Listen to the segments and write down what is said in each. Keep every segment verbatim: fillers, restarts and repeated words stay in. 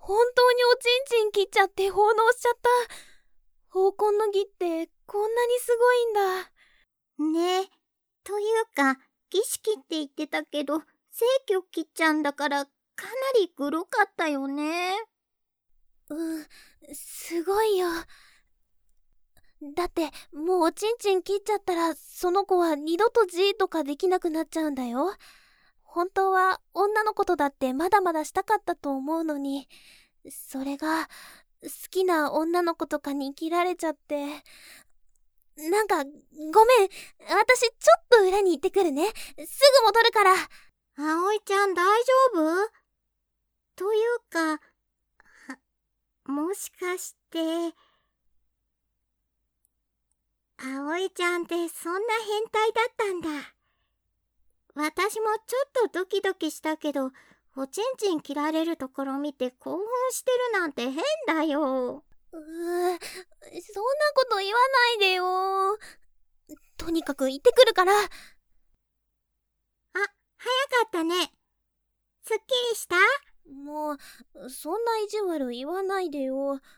本当におちんちん切っちゃって奉納しちゃった。奉公の儀ってこんなにすごいんだ。 ねえ、というか、儀式って言ってたけど、正規を切っちゃうんだから、かなりグロかったよね。 うん、すごいよ。だって、もうおちんちん切っちゃったら、その子は二度とじーとかできなくなっちゃうんだよ。本当は女の子とだってまだまだしたかったと思うのに、それが好きな女の子とかに切られちゃって、なんかごめん、私ちょっと裏に行ってくるね。すぐ戻るから。 葵ちゃん大丈夫？というか、もしかして、葵ちゃんってそんな変態だったんだ。私もちょっとドキドキしたけど、おちんちん切られるところ見て興奮してるなんて変だよ。 うーん、そんなこと言わないでよ。とにかく行ってくるから。あ、 早かったね。すっきりした？ もう、そんな意地悪言わないでよ。って、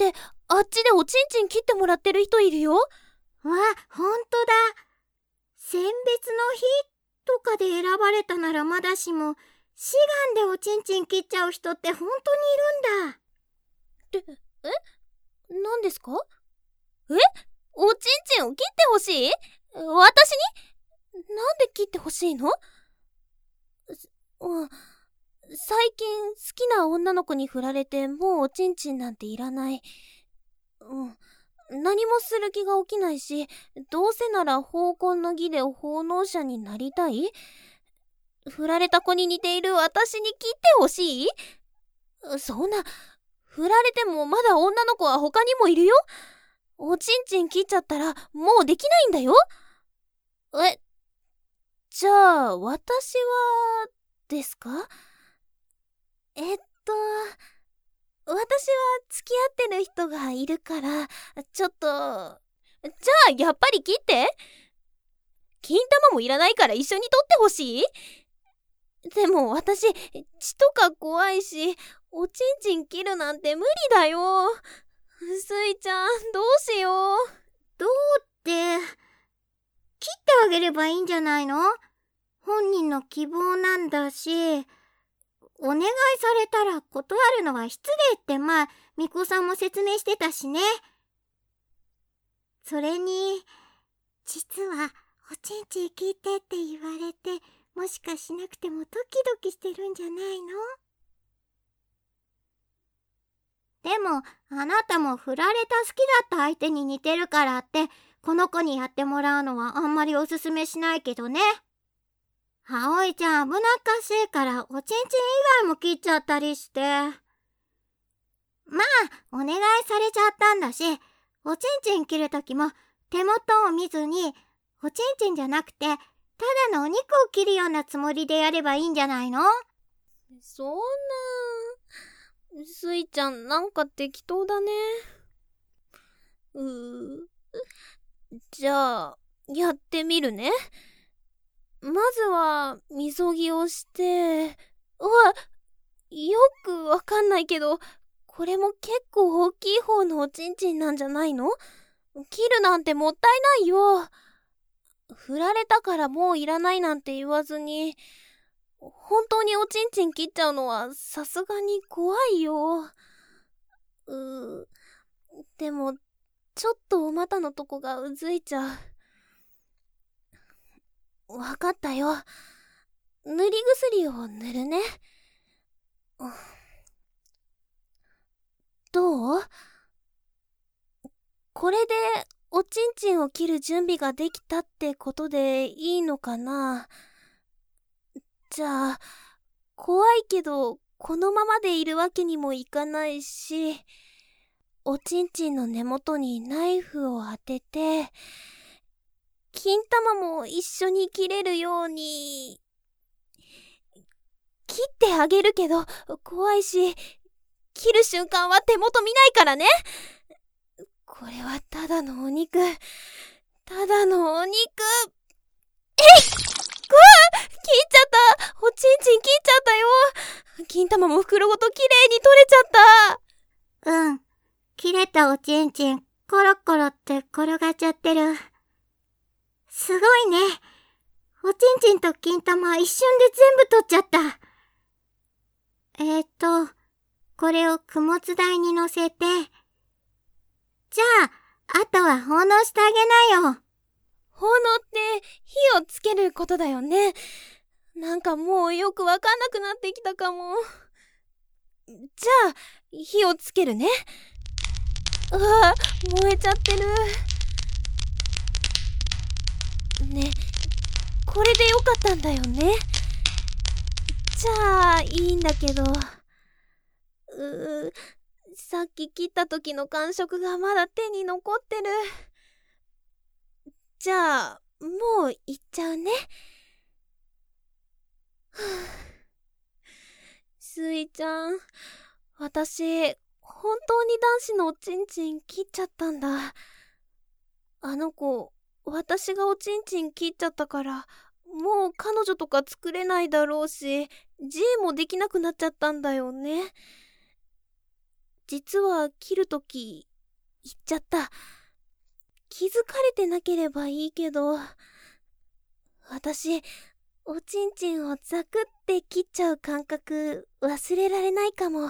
あっちでおちんちん切ってもらってる人いるよ。わ、 ほんとだ。選別の日とかで選ばれたならまだしも、志願でおちんちん切っちゃう人って本当にいるんだ。 って、え？何ですか？え？おちんちんを切ってほしい？私に？なんで切ってほしいの？うん、最近好きな女の子に振られてもうおちんちんなんていらない。うん。何もする気が起きないし、どうせなら奉公の儀で奉納者になりたい？振られた子に似ている私に切ってほしい？そんな、振られてもまだ女の子は他にもいるよ。おちんちん切っちゃったらもうできないんだよ。え、じゃあ私はですか？えっと、私は付き合ってる人がいるから、ちょっと、じゃあやっぱり切って。金玉もいらないから一緒に取ってほしい？でも私、血とか怖いし、おちんちん切るなんて無理だよ。スイちゃん、どうしよう。 どうって、切ってあげればいいんじゃないの？本人の希望なんだし、お願いされたら断るのは失礼って前、みこさんも説明してたしね。それに、実はおちんちん切ってって言われて、もしかしなくてもドキドキしてるんじゃないの？でも、あなたも振られた好きだった相手に似てるからって、この子にやってもらうのはあんまりおすすめしないけどね。葵ちゃん危なっかしいからおちんちん以外も切っちゃったりして。まあ、お願いされちゃったんだし、おちんちん切るときも手元を見ずに、おちんちんじゃなくて、ただのお肉を切るようなつもりでやればいいんじゃないの？ そんな、スイちゃんなんか適当だね。うー。じゃあ、やってみるね。まずは、みそぎをして、うわ、よくわかんないけど、これも結構大きい方のおちんちんなんじゃないの？切るなんてもったいないよ。振られたからもういらないなんて言わずに、本当におちんちん切っちゃうのはさすがに怖いよ。うー、でも、ちょっとお股のとこがうずいちゃう。わかったよ。塗り薬を塗るね。どう？これでおちんちんを切る準備ができたってことでいいのかな？じゃあ、怖いけどこのままでいるわけにもいかないし、おちんちんの根元にナイフを当てて、金玉も一緒に切れるように、切ってあげるけど怖いし、切る瞬間は手元見ないからね。これはただのお肉、ただのお肉。えい！こわ！切っちゃった！ おちんちん切っちゃったよ。金玉も袋ごときれいに取れちゃった。 うん。切れたおちんちん、コロコロって転がっちゃってる。すごいね。おちんちんと金玉一瞬で全部取っちゃった。えーと、これを供物台に乗せて。じゃあ、あとは奉納してあげなよ。 奉納って火をつけることだよね。なんかもうよくわかんなくなってきたかも。じゃあ、火をつけるね。うわ、燃えちゃってる。ね、これでよかったんだよね。じゃあ、いいんだけど。うー、さっき切った時の感触がまだ手に残ってる。じゃあ、もう行っちゃうね。スイちゃん、私、本当に男子のおちんちん切っちゃったんだ。あの子、私がおちんちん切っちゃったから、もう彼女とか作れないだろうし、自衛もできなくなっちゃったんだよね。実は切るとき、言っちゃった。気づかれてなければいいけど、私、おちんちんをザクって切っちゃう感覚忘れられないかも。 うん。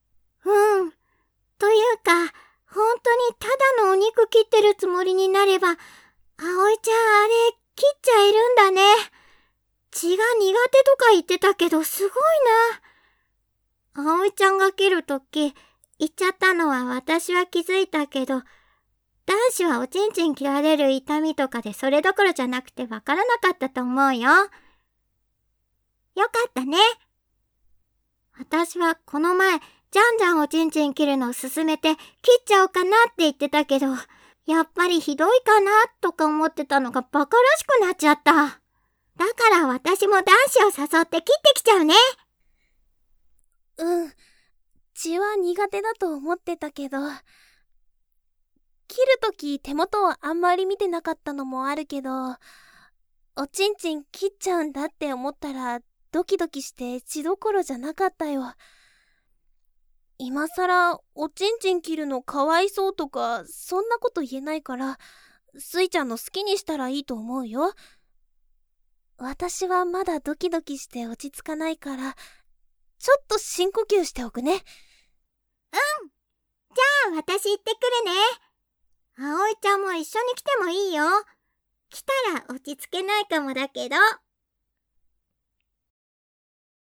というか、本当にただのお肉切ってるつもりになれば、葵ちゃんあれ切っちゃえるんだね。血が苦手とか言ってたけどすごいな。葵ちゃんが切るとき、言っちゃったのは私は気づいたけど、男子はおちんちん切られる痛みとかでそれどころじゃなくてわからなかったと思うよ。よかったね。私はこの前、じゃんじゃんおちんちん切るのを勧めて切っちゃおうかなって言ってたけど、やっぱりひどいかなとか思ってたのがバカらしくなっちゃった。だから私も男子を誘って切ってきちゃうね。 うん。血は苦手だと思ってたけど、切るとき手元をあんまり見てなかったのもあるけど、おちんちん切っちゃうんだって思ったらドキドキして血どころじゃなかったよ。今さらおちんちん切るのかわいそうとかそんなこと言えないから、スイちゃんの好きにしたらいいと思うよ。私はまだドキドキして落ち着かないから、ちょっと深呼吸しておくね。うん。じゃあ私行ってくるね。葵ちゃんも一緒に来てもいいよ。来たら落ち着けないかもだけど。